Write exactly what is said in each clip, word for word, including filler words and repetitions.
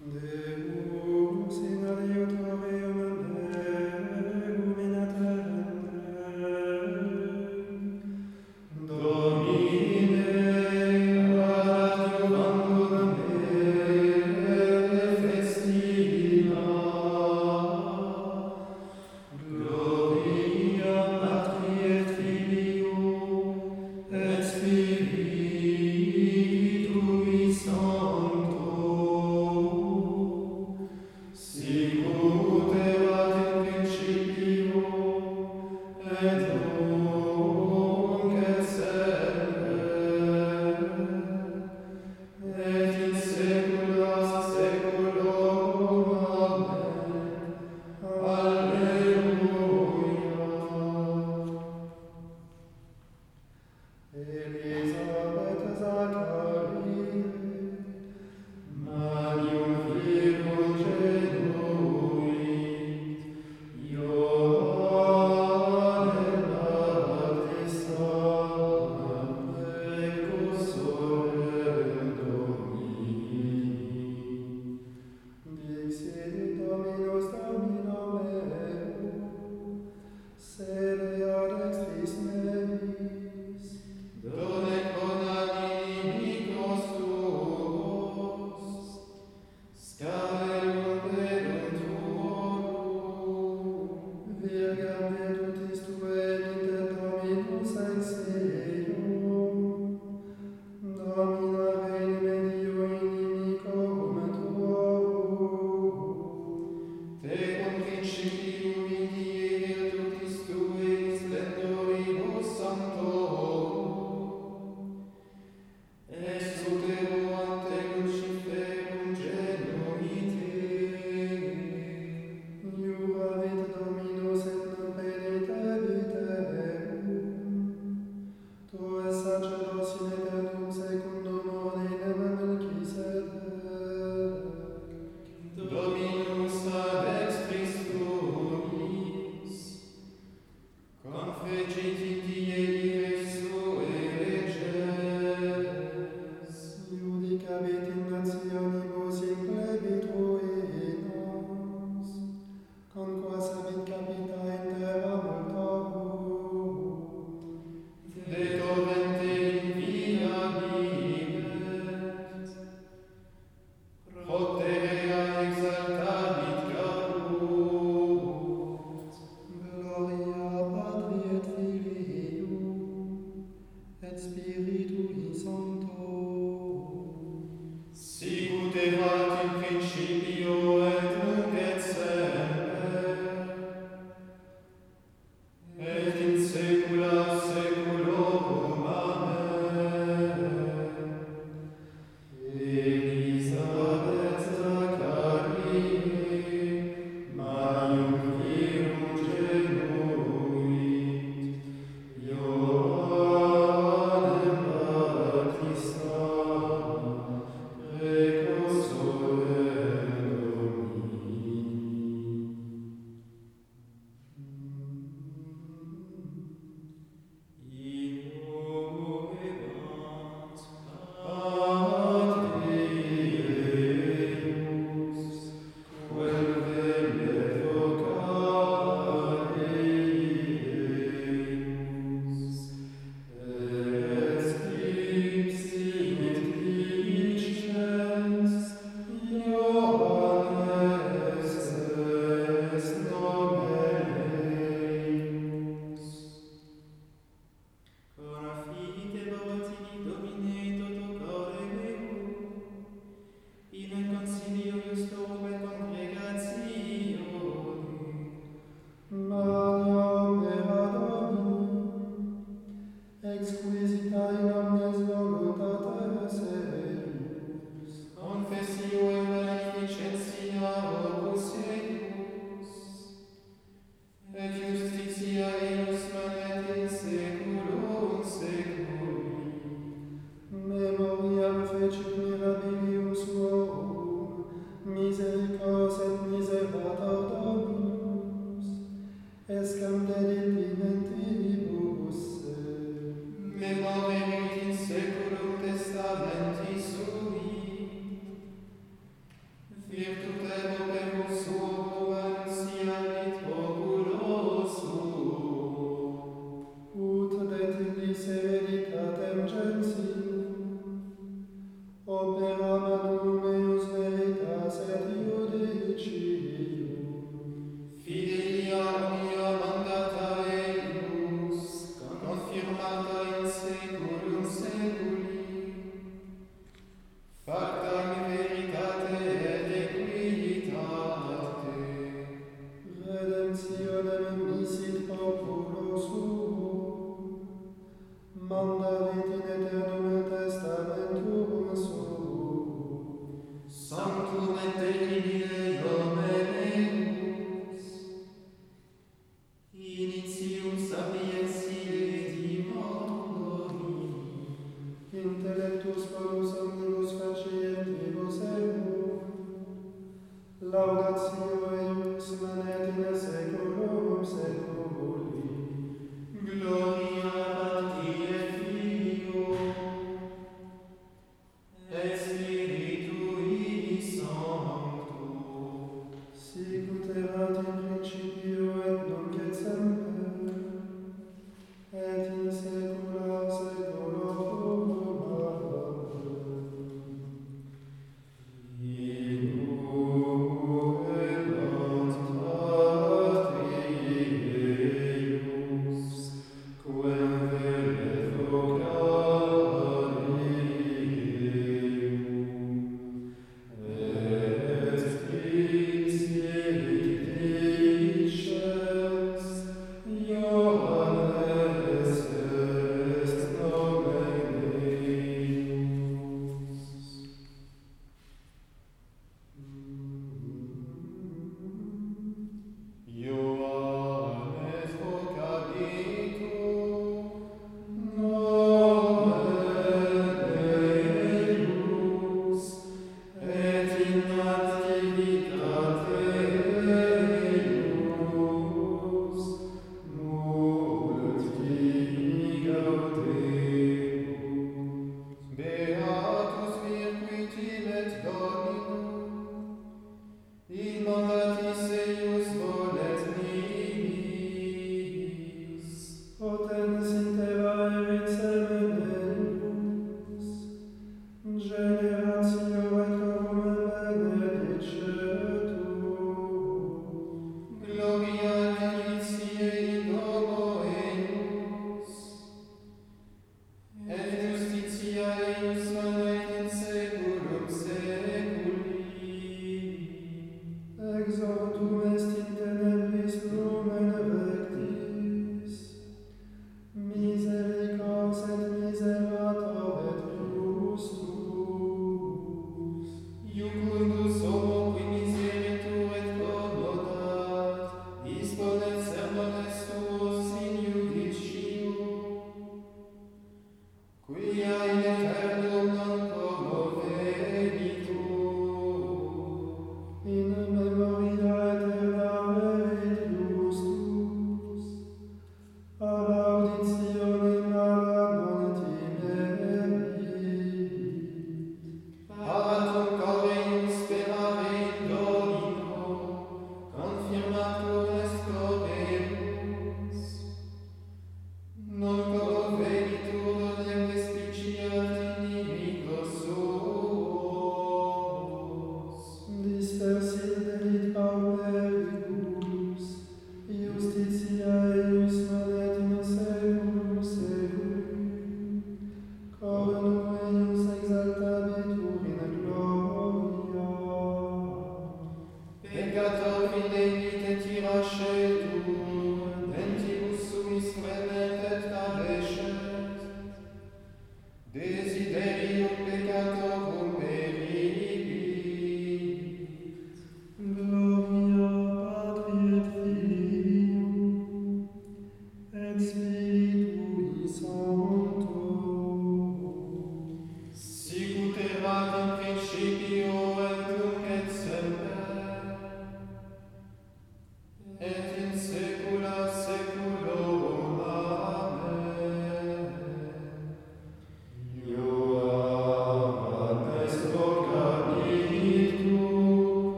Deus in adiutorium Deum in attendere. Domine adiuvandum me festina. Gloria Patri et Filio et Spiritui Sancto. Sicut erat in principio et nunc et semper et in saecula saeculorum. Amen. Alleluia. Elisabeth Zachariae Magnum Filum genuit, Ioannem Baptistam precursorem Domini. Dixit Dominus Domino meum, sede ad extris meis, done conat inimicos tuos, scaverunt pedum tuorum, virgam vetutis tuae inter Dominus exeum, Domina veni medio inimicorum tuorum, tecum principium in die virtutis tuae in splendoribus sanctorum, exutero ante cruciferum genuite. Iuravit Dominus et non penitebiterum, tu es sacerdos in aeternum secundum ordinem Melchisedec. Dominus ad extris tuis, confegit in die ires sue reges, iudicabit in nationibus in plebituinos, conquasabit capita in terra multorum, de torrente in via vivet, proterea exaltavit caput. Gloria Patri et Filio et Spiritui Sancto. Sicut erat in principio et nunc et semper et in saecula saeculorum. Amen. Elisabeth Zachariae Magnum Filum genuit, Ioannem Baptistam precursorem laudatio eius manet in saeculum saeculi. Gloria Patri et Filio et Spiritui Sancto, Sicut erat in principio et nunc et semper, et in saecula saeculorum. Amen. Ioannes vocabitur, Nomen eius, et in nativitate eius multi gaudemus. Beatus vir qui timet Dominum, in mandatis eius volet nimis. potens in terra erit semenes, generatio ecorum benedicetur. Gloria deliciae in domo eius, et justitia eius manet in saeculum saeculi. Exo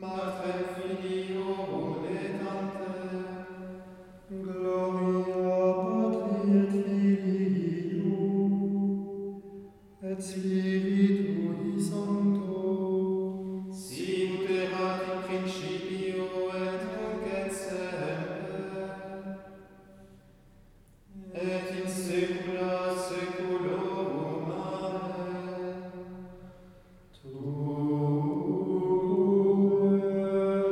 Mater Filiorum et Sancte, Gloria Patri et Filio et Spiritui Sancto, sicut erat in principio et nunc et semper, et in saecula saeculorum. Amen. Tu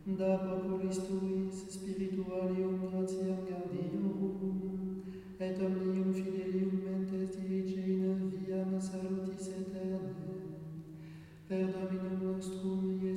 da populis tuis spiritualium gratiam gardiorum, et omnium fidelium mentes dirige in viam salutis eterne, per Dominum nostrum